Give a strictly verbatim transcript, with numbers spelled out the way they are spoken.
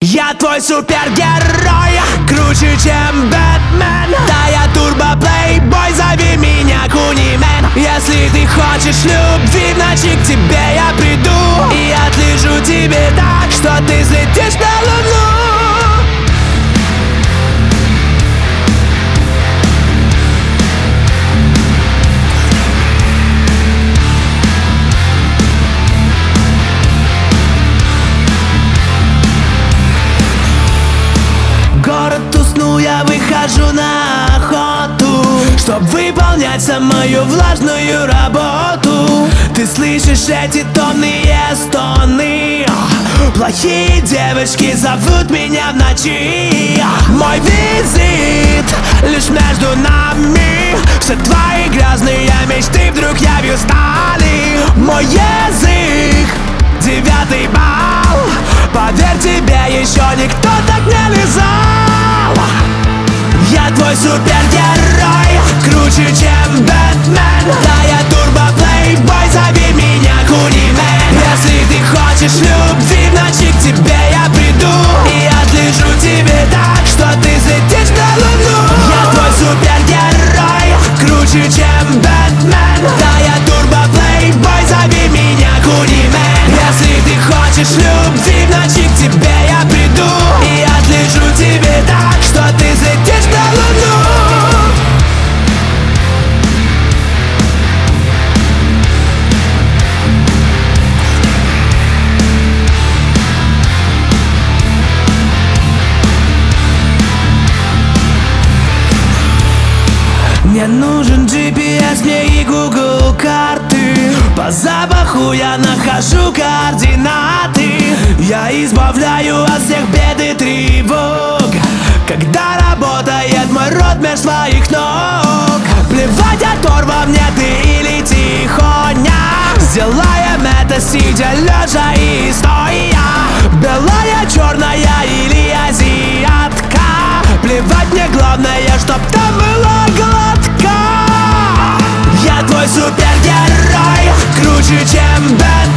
Я твой супергерой, круче, чем Бэтмен. Да, я турбо-плейбой, зови меня Кунимен. Если ты хочешь любви, в ночи к тебе я приду и отлежу тебе так, что ты взлетишь на луну. Город уснул, я выхожу на охоту, чтоб выполнять самую влажную работу. Ты слышишь эти томные стоны? Плохие девочки зовут меня в ночи. Мой визит лишь между нами. Все твои грязные мечты вдруг явью стали. Мой язык — девятый балл. Поверь, тебе еще никто так не лизал. Я твой супергерой, круче, чем Бэтмен. Да, я турбо-плейбой, зови меня Кунимен. Если ты хочешь любви, в ночи к тебе я приду и отлежу тебе так, что ты взлетишь на луну. Я твой супергерой, круче, чем Бэтмен. Да, я турбо-плейбой, зови меня Кунимен. Если ты хочешь любви, в ночи к тебе я приду и отлежу тебе так, что ты взлетишь на луну. Мне нужен джи пи эс, мне и Google карты. По запаху я нахожу координаты. Я избавляю от всех бед и тревог, когда работает мой рот меж своих ног. Плевать, оторва мне ты или тихоня. Сделаем это сидя, лежа и стоя. Белая, черная или азиатка. Плевать мне, главное, чтоб там была гладка. Я твой супергерой, круче, чем Бэтмен.